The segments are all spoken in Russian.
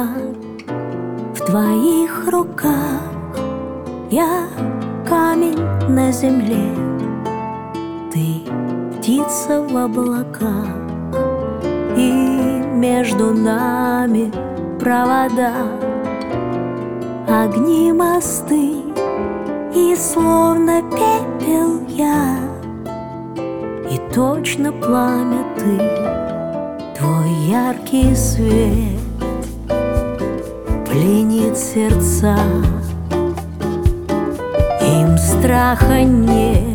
судьба в твоих руках. Я камень на земле, ты птица в облаках, и между нами провода, огни, мосты, и словно пепел я, и точно пламя ты, твой яркий свет пленит сердца. Им страха нет,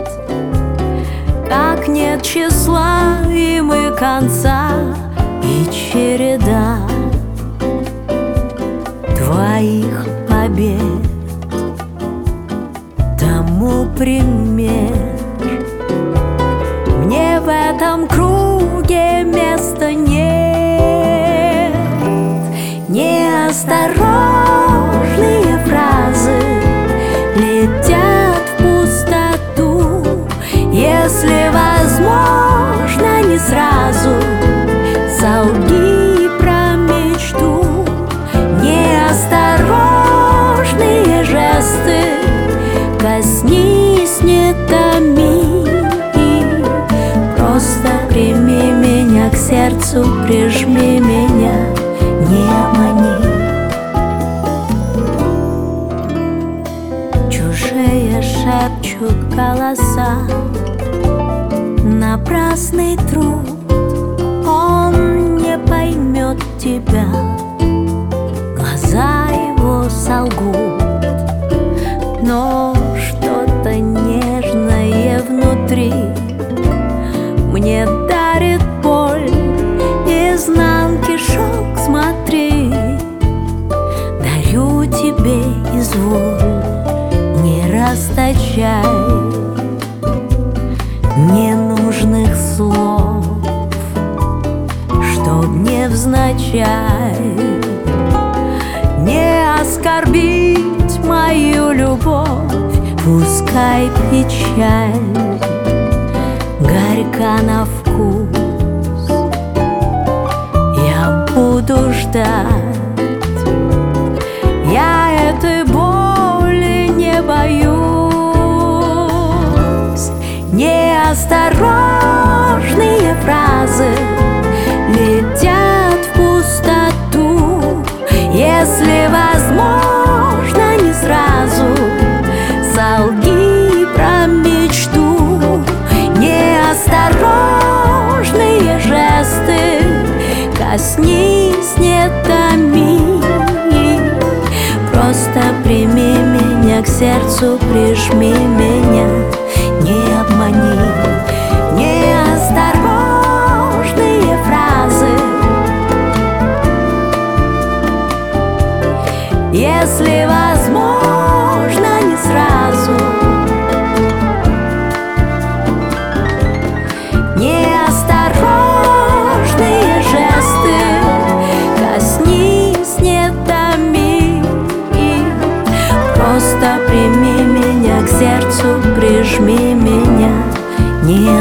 как нет числа им и конца, и череда твоих побед тому пример. Мне в этом круге места нет. Неосторожные фразы летят в пустоту, если возможно не сразу, солги про мечту. Неосторожные жесты, коснись, не томи, просто прими меня к сердцу, прижми меня, не обмани. Чужие шепчут голоса, напрасный труд, он не поймет тебя, глаза его солгут, но что-то нежное внутри мне дарит боль, изнанки шелк, смотри, дарю тебе изволь, не расточай ненужных слов, чтоб невзначай не оскорбить мою любовь. Пускай печаль горька на вкус, я буду ждать, я этой боли не боюсь. Неосторожные фразы летят в пустоту, если возможно не сразу, солги про мечту. Неосторожные жесты, коснись, не томи, просто прими меня к сердцу, прижми меня, не обмани. Неосторожные фразы, если возможно не сразу, неосторожные жесты, коснись, не томи, просто прими меня к сердцу, прижми меня, не